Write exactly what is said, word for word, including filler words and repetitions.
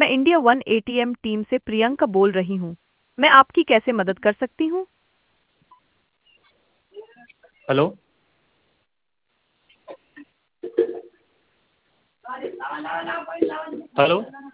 मैं India one ATM team से प्रियंका बोल रही हूँ। मैं आपकी कैसे मदद कर सकती हूँ? हेलो। हेलो।